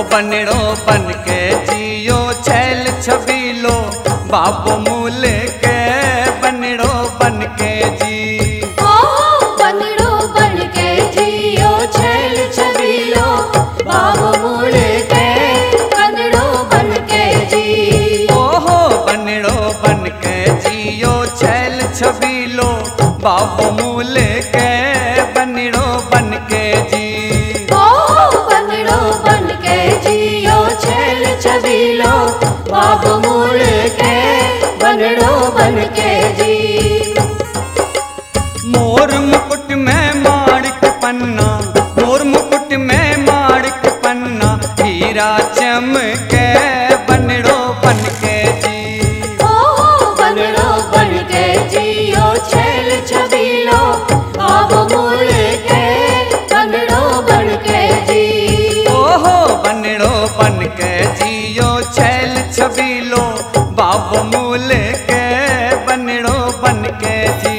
बनड़ो बन के जियो छैल छबीलो बाबू मूल के बनड़ो बन के जी। बनड़ो बन के जियो छैल छबीलो बाबू मूल के बनड़ो बन के जी। ओहो बनड़ो बन के जियो छैल छबीलो बाबू मूल के बनड़ो बन के जी। बनड़ो बन के जियो छैल छबीलो बाबू मूल के बनड़ो बन के जी। मोर मुकुट में माणिक पन्ना, मोर मुकुट में माणिक पन्ना हीरा चमके बनड़ो बन के जी। बनड़ो बन के जियो छैल छबीलो बाबू मूल के बनड़ो बन के जी। ओहो बनड़ो बन के जियो छैल छबीलो बाबू मूल के बनड़ो बन के जी।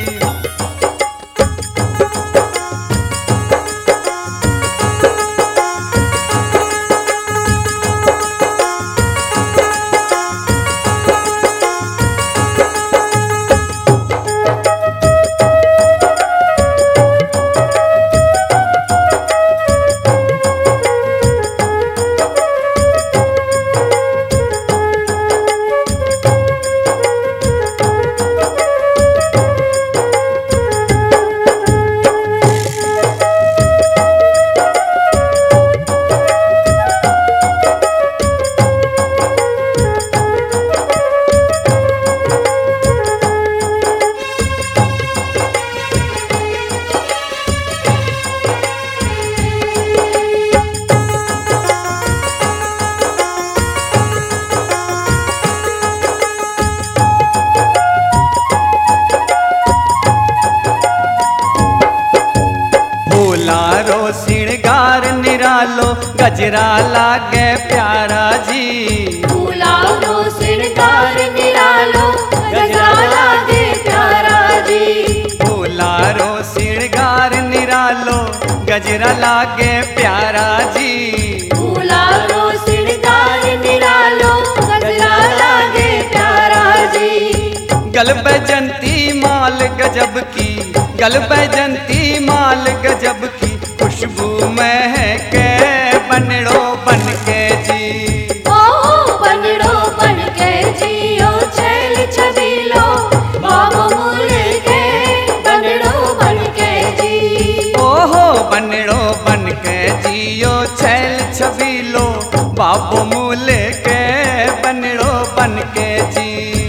फूलारो श्रृंगार निरालो गजरा लागे प्यारा जी। फूलारो श्रृंगार निरालो गजरा लागे प्यारा जी। फूलारो श्रृंगार निरालो गजरा लागे प्यारा जी। फूलारो श्रृंगार निरालो गजरा लागे प्यारा जी। गल बैजंती माल गजब की, गल बैजंती माल गजब की खुशबू महके बनड़ो बन के जी। बनड़ो बन के जियो छैल छबीलो बाबू मूल के बनड़ो बन के जी। ओहो बनड़ो बन के जियो छैल छबीलो बाबू मूल के बनड़ो बन के जी।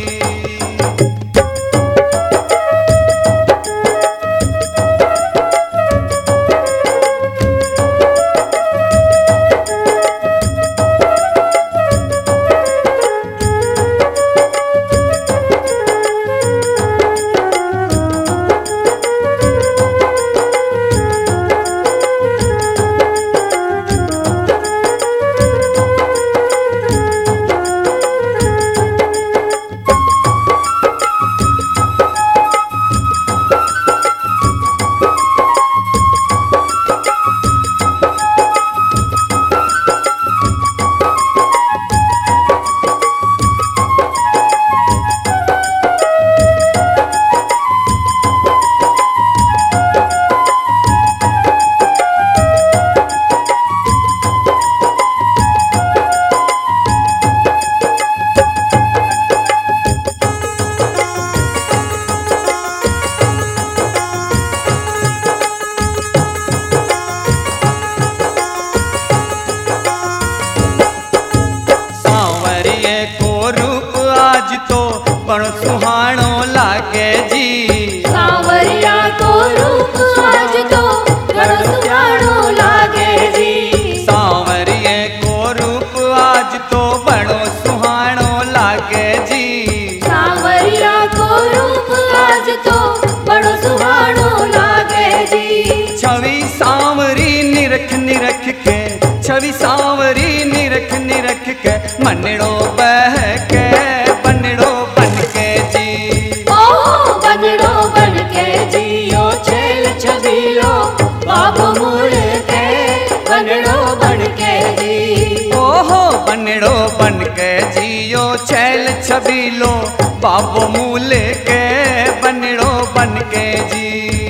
बड़ो सुहानो लागे जी। सांवरिया को रूप आज तो बड़ो सुहानो लागे जी। सांवरिया को रूप आज तो बड़ो सुहानो लागे जी। सांवरिया को रूप आज तो बड़ो सुहानो लागे जी। छवि सांवरी निरख निरख के, छवि सांवरी निरख निरख के मनड़ो बह के बनड़ो बन के जी। बनड़ो बन के जियो छैल छबीलो बाबू मूल के बनड़ो बन के जी। बनड़ो बन के जियो छैल छबीलो बाबो मूल के बनड़ो बन के जी।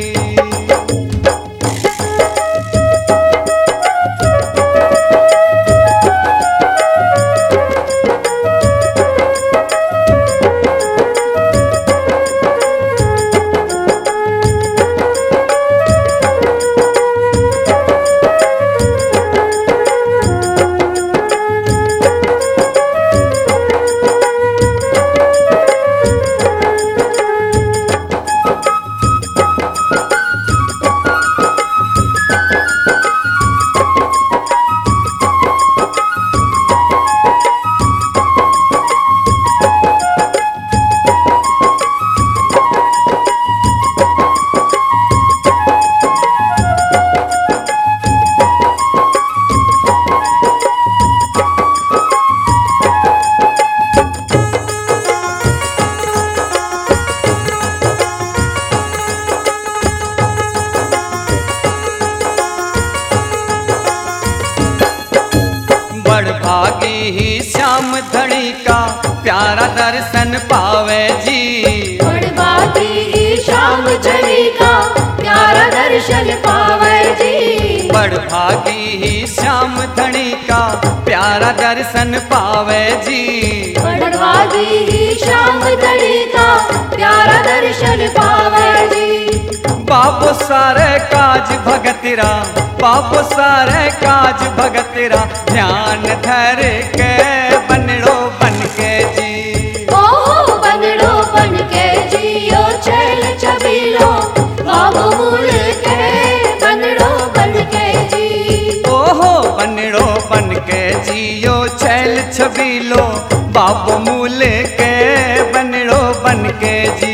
भागी ही श्याम धनी का प्यारा दर्शन पावे जी। भागी ही श्याम धनी का प्यारा दर्शन पावे जी। भागी ही श्याम धनी का प्यारा दर्शन पावे जी। भागी ही श्याम धनी का प्यारा दर्शन पावे जी। बाबू सारे काज भगतिरा बाबू सारे काज भगतिरा ध्यान धर के बनड़ो बन के जी। ओहो बनड़ो बन के जियो छैल छबीलो बाबू मूल के बनड़ो बन के जी। ओहो बनड़ो बन के जियो छैल छबीलो बाबू मूल के बनड़ो बन के जी।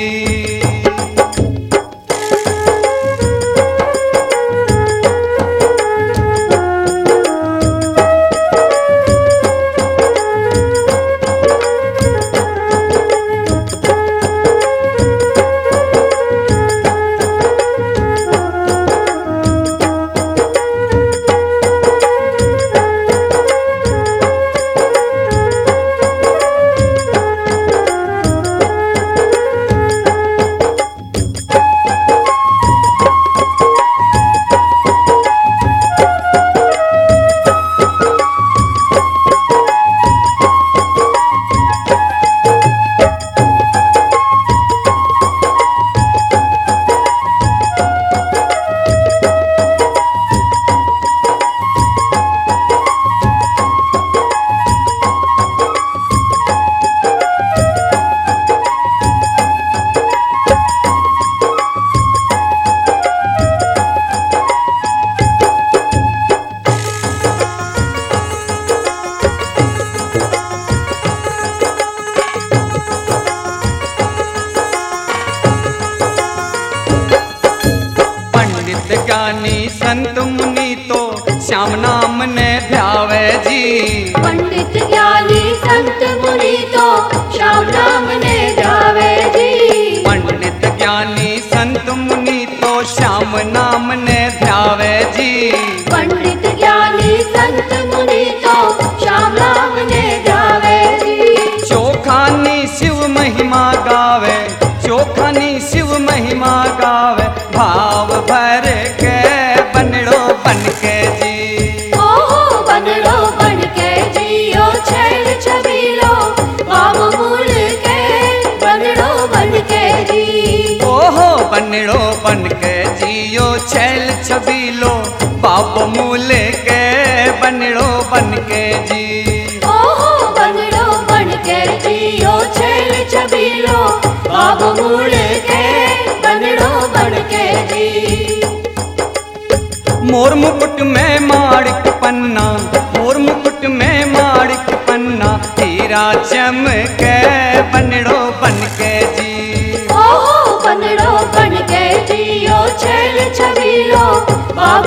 ज्ञानी संत मुनि तो श्याम नाम ने ध्यावे जी। पंडित ज्ञानी संत मुनि तो श्याम नाम ने ध्यावे जी। पंडित ज्ञानी संत मुनि तो श्याम नाम ने ध्यावे जी। पंडित ज्ञानी संत मुनि तो श्याम नाम ने ध्यावे जी। चोखानी शिव महिमा गावे चोखानी शिव महिमा गावे भाव भर के बनड़ो बन के जी। ओहो बनड़ो बन के जियो छैल छबीलो बाबू मूल के बनड़ो बन के जी। ओहो बनड़ो बन के जियो छैल छबीलो बाबू मूल के बनड़ो बन के जी। ओहो बनड़ो बन के जियो छैल छबीलो बाबू मूल के बनड़ो बन के जी। मोर मुकुट में माणिक पन्ना मोर मुकुट में माणिक पन्ना हीरा चमके बनड़ो बन के जी। ओहो बनड़ो बन के जियो छैल छबीलो बाबू